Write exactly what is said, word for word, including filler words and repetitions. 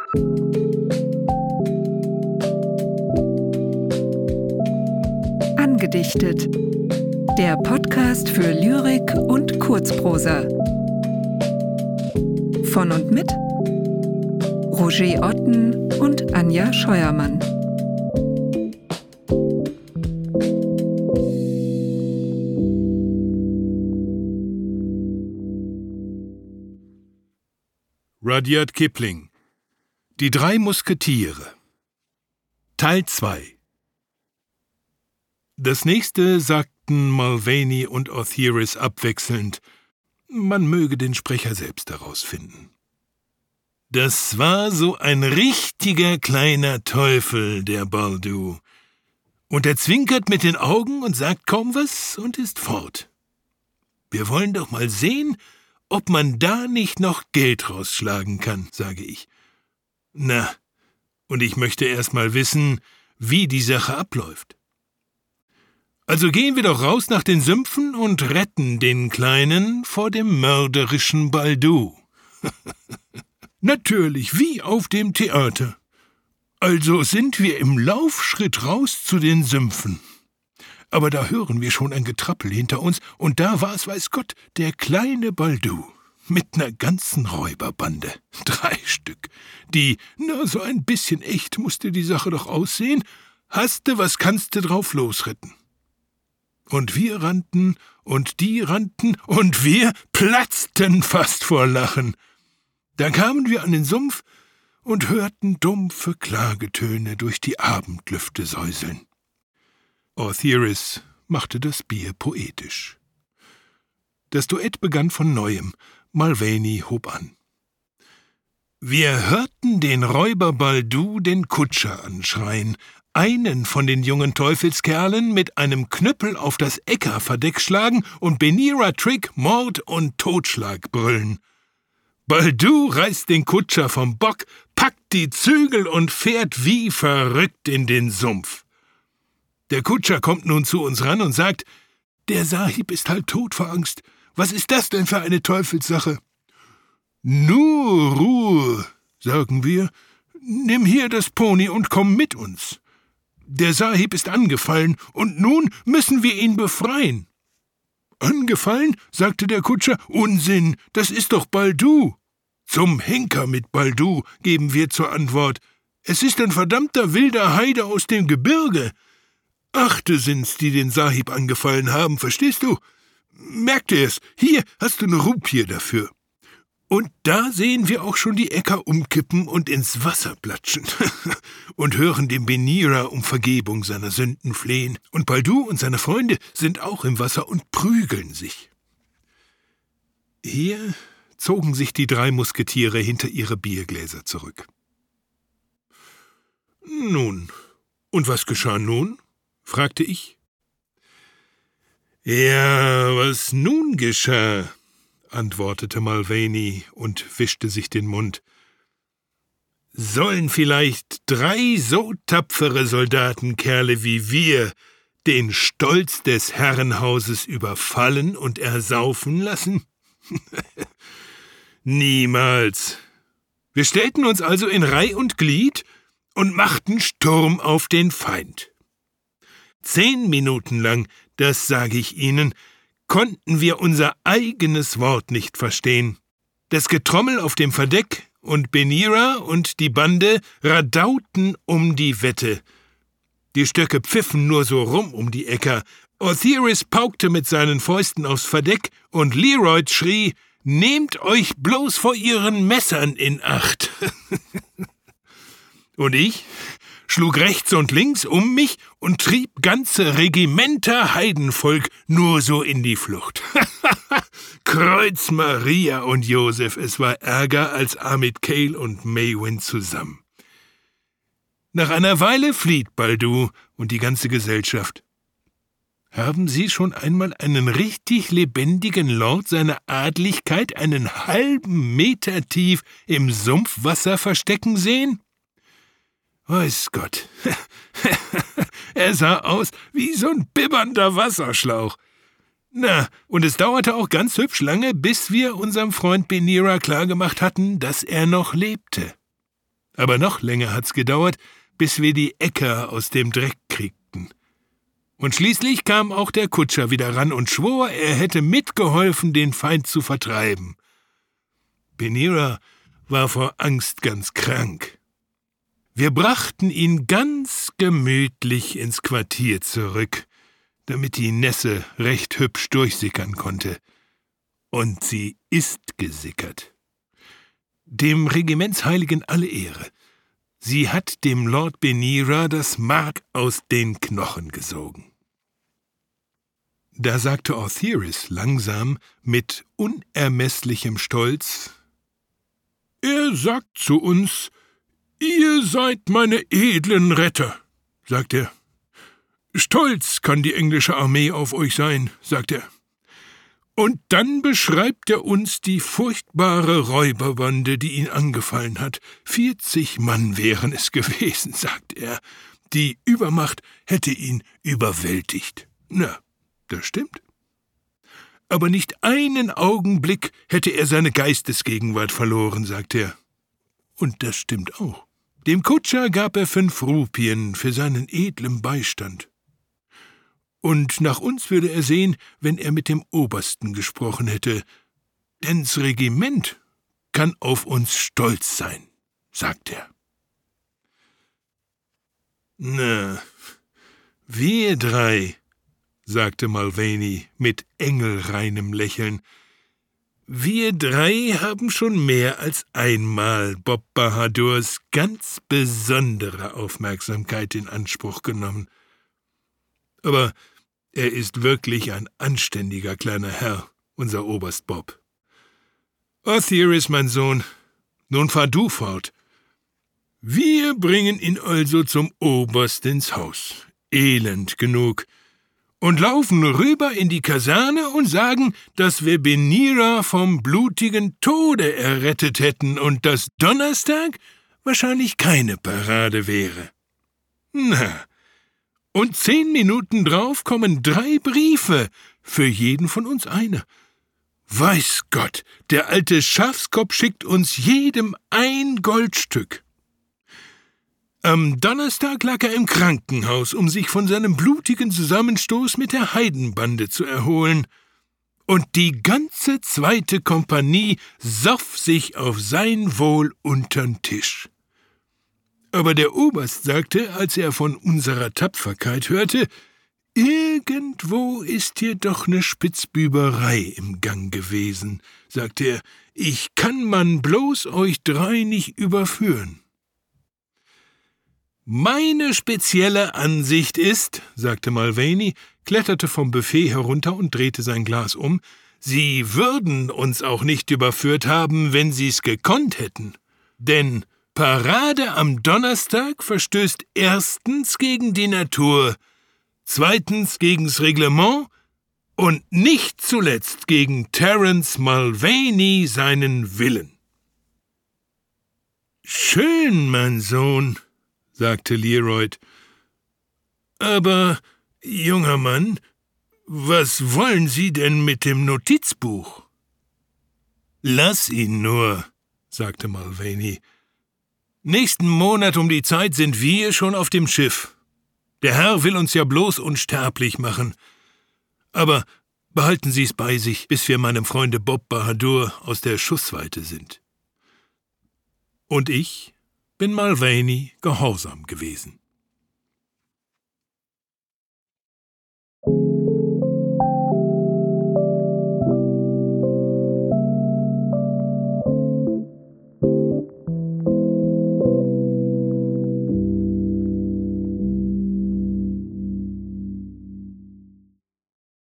Angedichtet. Der Podcast für Lyrik und Kurzprosa. Von und mit Roger Otten und Anja Scheuermann. Rudyard Kipling. Die drei Musketiere. Teil zwei. Das nächste sagten Mulvaney und Orthiris abwechselnd. Man möge den Sprecher selbst herausfinden. Das war so ein richtiger kleiner Teufel, der Baldu. Und er zwinkert mit den Augen und sagt kaum was und ist fort. Wir wollen doch mal sehen, ob man da nicht noch Geld rausschlagen kann, sage ich. Na, und ich möchte erst mal wissen, wie die Sache abläuft. Also gehen wir doch raus nach den Sümpfen und retten den Kleinen vor dem mörderischen Baldu. Natürlich, wie auf dem Theater. Also sind wir im Laufschritt raus zu den Sümpfen. Aber da hören wir schon ein Getrappel hinter uns, und da war es, weiß Gott, der kleine Baldu. Mit ner ganzen Räuberbande. Drei Stück. Die, na, so ein bisschen echt musste die Sache doch aussehen. Haste, was kannst du drauf losretten? Und wir rannten, und die rannten, und wir platzten fast vor Lachen. Da kamen wir an den Sumpf und hörten dumpfe Klagetöne durch die Abendlüfte säuseln. Orthiris machte das Bier poetisch. Das Duett begann von neuem. Mulvaney hob an. Wir hörten den Räuber Baldu den Kutscher anschreien, einen von den jungen Teufelskerlen mit einem Knüppel auf das Äckerverdeck schlagen und Benira Trick Mord und Totschlag brüllen. Baldu reißt den Kutscher vom Bock, packt die Zügel und fährt wie verrückt in den Sumpf. Der Kutscher kommt nun zu uns ran und sagt, der Sahib ist halb tot vor Angst. Was ist das denn für eine Teufelssache? Nur Ruhe, sagen wir. Nimm hier das Pony und komm mit uns. Der Sahib ist angefallen und nun müssen wir ihn befreien. Angefallen? Sagte der Kutscher. Unsinn, das ist doch Baldu. Zum Henker mit Baldu, geben wir zur Antwort. Es ist ein verdammter wilder Heide aus dem Gebirge. Achte sind's, die den Sahib angefallen haben, verstehst du? Merk dir es, hier hast du eine Rupie dafür. Und da sehen wir auch schon die Äcker umkippen und ins Wasser platschen und hören dem Benira um Vergebung seiner Sünden flehen. Und Baldu und seine Freunde sind auch im Wasser und prügeln sich. Hier zogen sich die drei Musketiere hinter ihre Biergläser zurück. Nun, und was geschah nun? Fragte ich. Ja, was nun geschah, antwortete Mulvaney und wischte sich den Mund. Sollen vielleicht drei so tapfere Soldatenkerle wie wir den Stolz des Herrenhauses überfallen und ersaufen lassen? Niemals. Wir stellten uns also in Reih und Glied und machten Sturm auf den Feind. Zehn Minuten lang, das sage ich Ihnen, konnten wir unser eigenes Wort nicht verstehen. Das Getrommel auf dem Verdeck und Benira und die Bande radauten um die Wette. Die Stöcke pfiffen nur so rum um die Äcker. Orthiris paukte mit seinen Fäusten aufs Verdeck und Leroyd schrie, »Nehmt euch bloß vor ihren Messern in Acht!« Und ich schlug rechts und links um mich und trieb ganze Regimenter Heidenvolk nur so in die Flucht. Kreuz Maria und Josef, es war ärger als Amit Cale und Maywin zusammen. Nach einer Weile flieht Baldu und die ganze Gesellschaft. Haben Sie schon einmal einen richtig lebendigen Lord seiner Adligkeit einen halben Meter tief im Sumpfwasser verstecken sehen? Weiß Gott, er sah aus wie so ein bibbernder Wasserschlauch. Na, und es dauerte auch ganz hübsch lange, bis wir unserem Freund Benira klargemacht hatten, dass er noch lebte. Aber noch länger hat's gedauert, bis wir die Äcker aus dem Dreck kriegten. Und schließlich kam auch der Kutscher wieder ran und schwor, er hätte mitgeholfen, den Feind zu vertreiben. Benira war vor Angst ganz krank. Wir brachten ihn ganz gemütlich ins Quartier zurück, damit die Nässe recht hübsch durchsickern konnte. Und sie ist gesickert. Dem Regimentsheiligen alle Ehre. Sie hat dem Lord Benira das Mark aus den Knochen gesogen. Da sagte Orthiris langsam mit unermesslichem Stolz: »Er sagt zu uns, ihr seid meine edlen Retter«, sagt er. »Stolz kann die englische Armee auf euch sein«, sagt er. Und dann beschreibt er uns die furchtbare Räuberbande, die ihn angefallen hat. Vierzig Mann wären es gewesen, sagt er. Die Übermacht hätte ihn überwältigt. Na, das stimmt. Aber nicht einen Augenblick hätte er seine Geistesgegenwart verloren, sagt er. Und das stimmt auch. Dem Kutscher gab er fünf Rupien für seinen edlen Beistand. Und nach uns würde er sehen, wenn er mit dem Obersten gesprochen hätte. Denn das Regiment kann auf uns stolz sein, sagt er. Na, wir drei, sagte Mulvaney mit engelreinem Lächeln, wir drei haben schon mehr als einmal Bob Bahadurs ganz besondere Aufmerksamkeit in Anspruch genommen. Aber er ist wirklich ein anständiger kleiner Herr, unser Oberst Bob. Orthiris, mein Sohn, nun fahr du fort. Wir bringen ihn also zum Oberst ins Haus, elend genug, und laufen rüber in die Kaserne und sagen, dass wir Benira vom blutigen Tode errettet hätten und dass Donnerstag wahrscheinlich keine Parade wäre. Na, und zehn Minuten drauf kommen drei Briefe, für jeden von uns einer. Weiß Gott, der alte Schafskopf schickt uns jedem ein Goldstück. Am Donnerstag lag er im Krankenhaus, um sich von seinem blutigen Zusammenstoß mit der Heidenbande zu erholen. Und die ganze zweite Kompanie soff sich auf sein Wohl untern Tisch. Aber der Oberst sagte, als er von unserer Tapferkeit hörte, »Irgendwo ist hier doch ne Spitzbüberei im Gang gewesen«, sagte er, »ich kann man bloß euch drei nicht überführen.« »Meine spezielle Ansicht ist«, sagte Mulvaney, kletterte vom Buffet herunter und drehte sein Glas um, »Sie würden uns auch nicht überführt haben, wenn Sie's gekonnt hätten. Denn Parade am Donnerstag verstößt erstens gegen die Natur, zweitens gegen's Reglement und nicht zuletzt gegen Terence Mulvaney seinen Willen.« »Schön, mein Sohn«, sagte Learoyd. »Aber, junger Mann, was wollen Sie denn mit dem Notizbuch?« »Lass ihn nur«, sagte Mulvaney. »Nächsten Monat um die Zeit sind wir schon auf dem Schiff. Der Herr will uns ja bloß unsterblich machen. Aber behalten Sie's bei sich, bis wir meinem Freunde Bob Bahadur aus der Schussweite sind.« Und ich bin Mulvaney gehorsam gewesen.